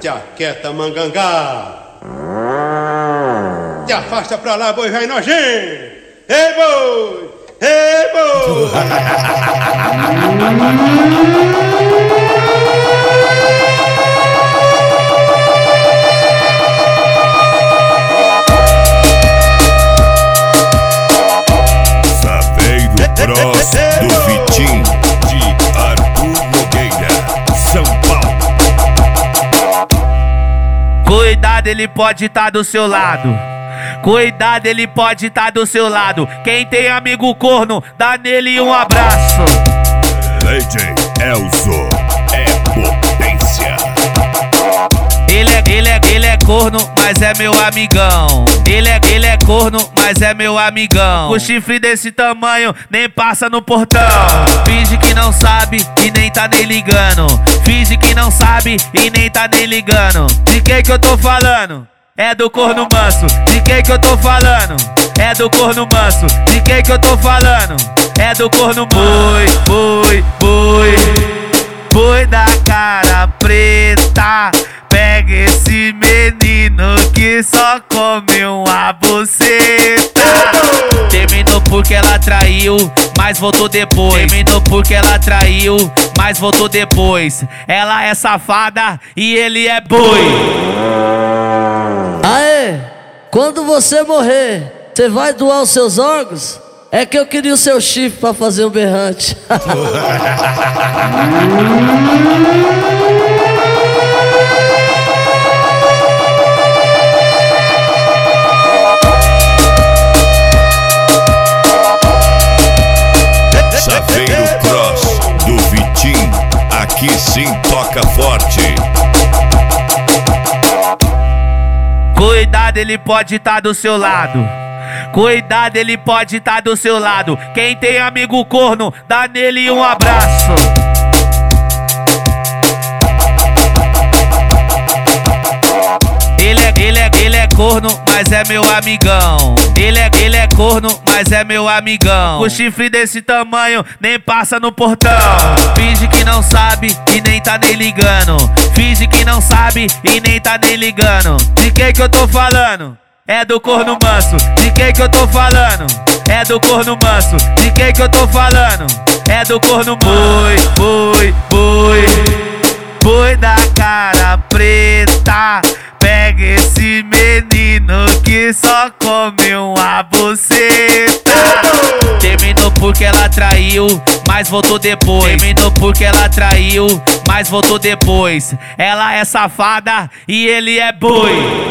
Jaqueta mangangá. Te afasta pra lá, boi velho nojento. Ei, boi! Ei, boi! Cross do Vitim, de Arthur Nogueira, São Paulo. Cuidado, ele pode estar do seu lado. Cuidado, ele pode estar do seu lado. Quem tem amigo corno, dá nele um abraço. DJ Elzo é potência. Ele é corno, mas é meu amigão. Ele é corno, mas é meu amigão. O chifre desse tamanho nem passa no portão. Finge que não sabe e nem tá nem ligando. Finge que não sabe e nem tá nem ligando. De quem que eu tô falando? É do corno manso. De quem que eu tô falando? É do corno manso. De quem que eu tô falando? É do corno manso. Boi da cara preta. Pega esse menino que só come uma buceta. Terminou porque ela traiu, mas voltou depois. Terminou porque ela traiu, mas voltou depois. Ela é safada e ele é boi. Aê, quando você morrer, você vai doar os seus órgãos? É que eu queria o seu chifre pra fazer o berrante. Saveiro Cross do Vitim, aqui sim toca forte. Cuidado, ele pode estar do seu lado. Cuidado, ele pode estar do seu lado. Quem tem amigo corno, dá nele um abraço. Ele é corno, mas é meu amigão. Ele é corno, mas é meu amigão. O chifre desse tamanho nem passa no portão. Finge que não sabe e nem tá nem ligando. Finge que não sabe e nem tá nem ligando. De quem que eu tô falando? É do corno manso. De quem que eu tô falando? É do corno manso. De quem que eu tô falando? É do corno manso. Boi da cara preta. Pega esse menino que só come uma buceta. Terminou porque ela traiu, mas voltou depois. Terminou porque ela traiu, mas voltou depois. Ela é safada e ele é boi.